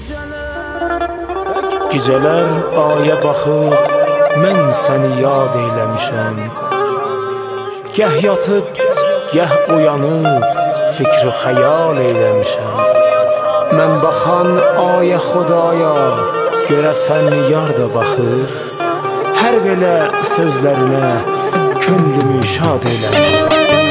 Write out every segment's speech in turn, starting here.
Gecələr aya baxıb mən səni yad eyləmişəm. Gəh yatıb, gəh uyanıb fikri xəyal eyləmişəm. Mən baxan aya Xudaya görəsən yar da baxır. Hər belə sözlərinə könlümü şad eyləmişəm.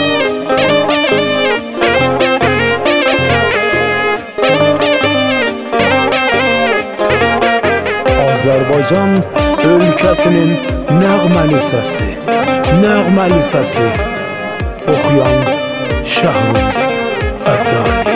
Azərbaycan ölkəsinin nəğməli səsi oxuyan Şahruz Əbdali.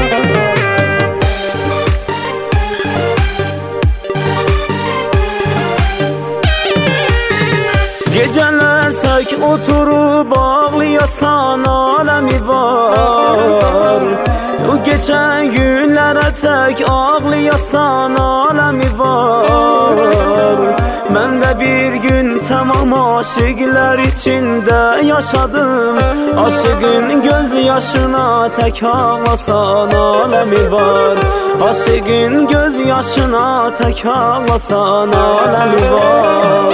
Gecələr tək oturub ağlayasan aləmi var. O geçən günlərə tək ağlayasan aləmi var. Mən də bir gün tamam aşıqlar içində yaşadım. Aşığın göz yaşına tək ağlasan aləmi var. Aşığın göz yaşına tək ağlasan aləmi var.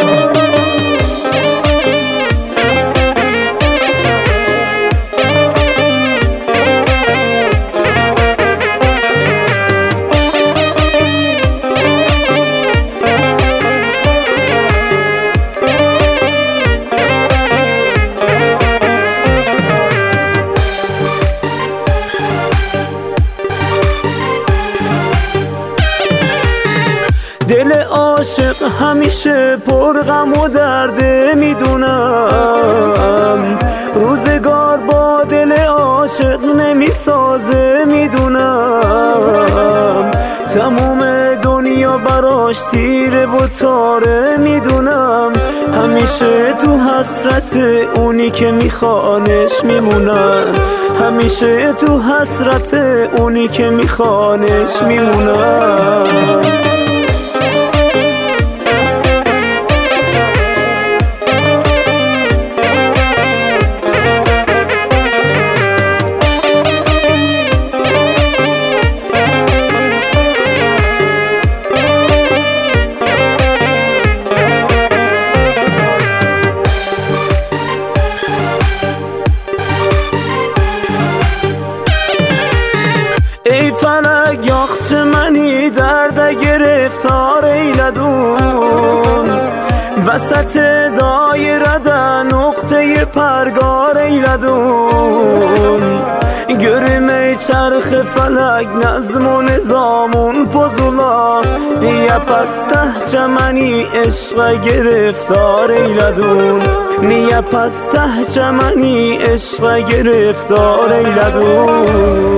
دل عاشق همیشه پر غم و درد میدونم. روزگار با دل عاشق نمیسازه میدونم. تموم دنیا براش تیره و تاره میدونم. همیشه تو حسرت اونی که میخوانش میمونن. همیشه تو حسرت اونی که میخوانش میمونن. ای فلک یاخچه منی درد گرفتار ایلدون. وسط دایره ده نقطه پرگار ایلدون. görüm ey çarxı felek nazm و نظامون pozula. Niye pastahçe məni eşqə giriftar eyledun. Niye pastahçe məni eşqə giriftar eyledun.